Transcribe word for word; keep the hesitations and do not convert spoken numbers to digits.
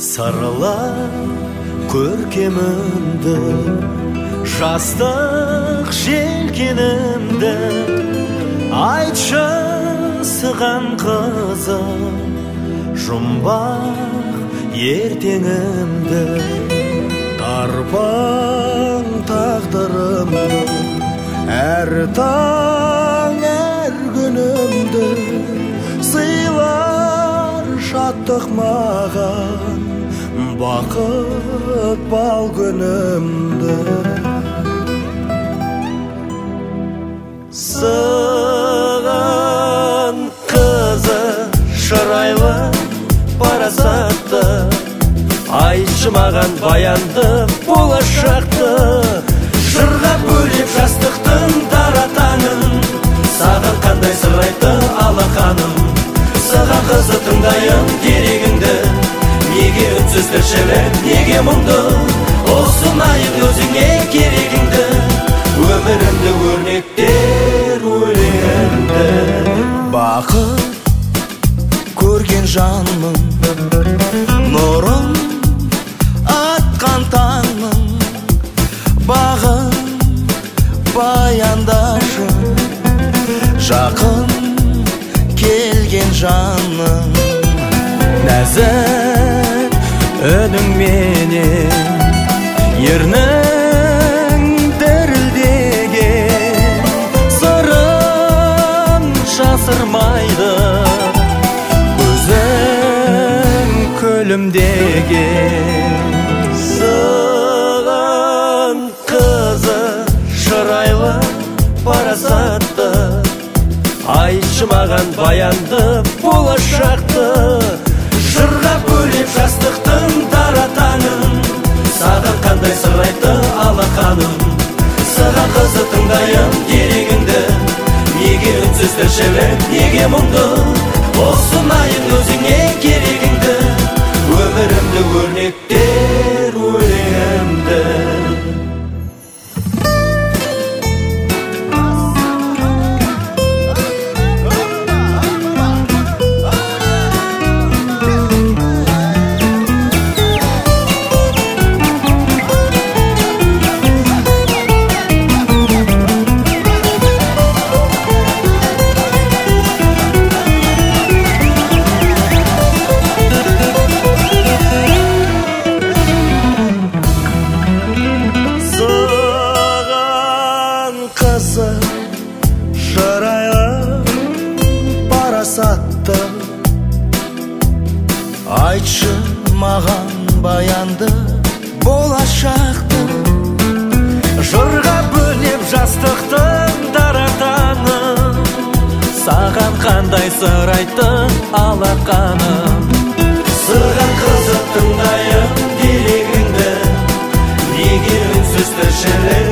Сарылар көркемімді, жастық желкенімді, айтшы сыған қызым, жұмбақ ертеңімді. Тарпаң тағдырымды, әр таң әр күнімді, сыйлар шаттық маған, бақыт бал күнімді. Саған қызы шырайлы парасатты, айтшы маған баянды болашақты. Жырға бөлеп жастықтың таратаңын, саған қандай сыр айтты алақаным. Саған қызы тыңдайын керегіңді, неге үнсіз тіршілік, неге мұңды. Осынайын өзіңе керегіңді, өмірімді өрнектер өлеңімді. Бақыт көрген жанмын, нұрын атқан таңмын. Бағым баяндашы, жақын келген жаным. Нәзік үніңменен ернің дірілдеген, сырын жасырмайды көзің күлімдеген. Саған қызы шырайлы парасатты, айтшы маған баянды болашақты. Жырға бөлеп жастықтың таратаңын, саған қандай сыр айтты алақаным. Саған қызы тыңдайын керегіңді, неге үнсіз тіршілік, неге мұңды. Осынайын өзіңе керегіңді, өмірімді өрнектер өлеңімді. Шырайлы парасатты, айтшы маған баянды болашақты. Жырға бөлеп жастықтың таратаңын, саған қандай сыр айтты алақаным. Саған қызы тыңдайын керегіңді, неге үнсіз тіршілік,